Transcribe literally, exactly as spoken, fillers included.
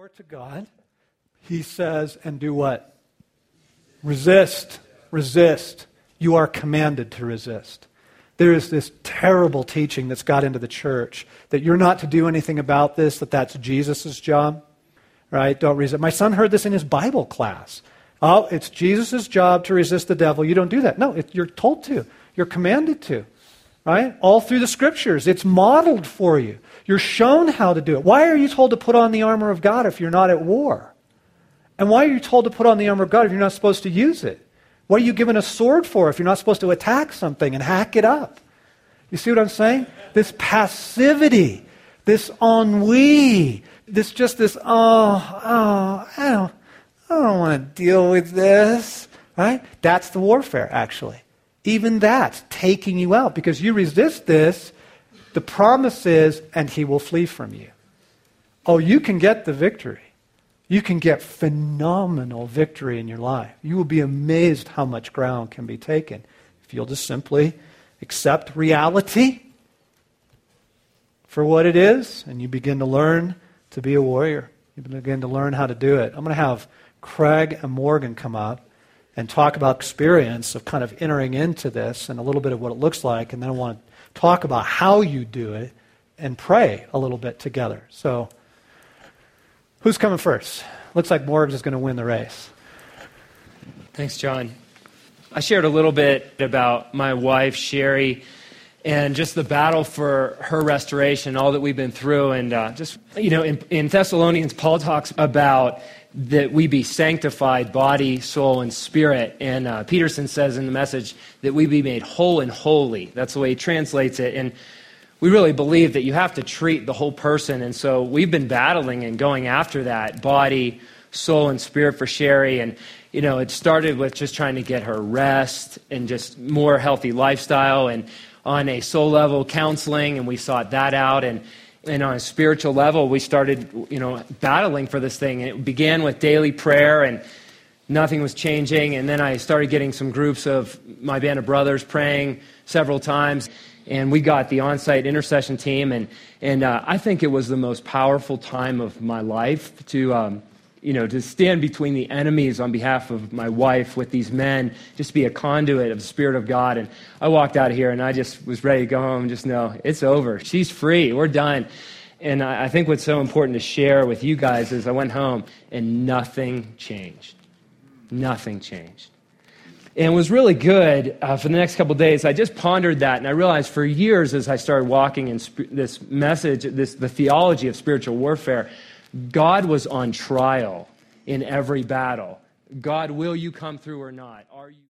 power to God. He says, and do what? Resist. Resist. You are commanded to resist. There is this terrible teaching that's got into the church that you're not to do anything about this, that that's Jesus' job. Right? Don't resist. My son heard this in his Bible class. Oh, it's Jesus' job to resist the devil. You don't do that. No, it, you're told to. You're commanded to. Right? All through the scriptures. It's modeled for you. You're shown how to do it. Why are you told to put on the armor of God if you're not at war? And why are you told to put on the armor of God if you're not supposed to use it? What are you given a sword for if you're not supposed to attack something and hack it up? You see what I'm saying? This passivity, this ennui, this just this, oh, oh, I don't, I don't want to deal with this. Right? That's the warfare, actually. Even that, taking you out. Because you resist this, the promise is, and he will flee from you. Oh, you can get the victory. You can get phenomenal victory in your life. You will be amazed how much ground can be taken if you'll just simply accept reality for what it is, and you begin to learn to be a warrior. You begin to learn how to do it. I'm going to have Craig and Morgan come up and talk about experience of kind of entering into this and a little bit of what it looks like, and then I want to talk about how you do it and pray a little bit together. So, who's coming first? Looks like Morgan is going to win the race. Thanks, John. I shared a little bit about my wife, Sherry, and just the battle for her restoration, all that we've been through. And uh, just, you know, in, in Thessalonians, Paul talks about that we be sanctified, body, soul, and spirit. And uh, Peterson says in the Message that we be made whole and holy. That's the way he translates it. And we really believe that you have to treat the whole person. And so we've been battling and going after that body, soul, and spirit for Sherry. And, you know, it started with just trying to get her rest and just more healthy lifestyle. And on a soul level, counseling, and we sought that out. And, and on a spiritual level, we started, you know, battling for this thing. And it began with daily prayer, and nothing was changing. And then I started getting some groups of my band of brothers praying several times. And we got the on-site intercession team, and and uh, I think it was the most powerful time of my life to, um, you know, to stand between the enemies on behalf of my wife with these men, just be a conduit of the Spirit of God. And I walked out of here, and I just was ready to go home and just know it's over. She's free. We're done. And I, I think what's so important to share with you guys is I went home, and nothing changed. Nothing changed. And it was really good uh, for the next couple of days. I just pondered that, and I realized for years as I started walking in sp- this message, this the theology of spiritual warfare, God was on trial in every battle. God, will you come through or not? Are you?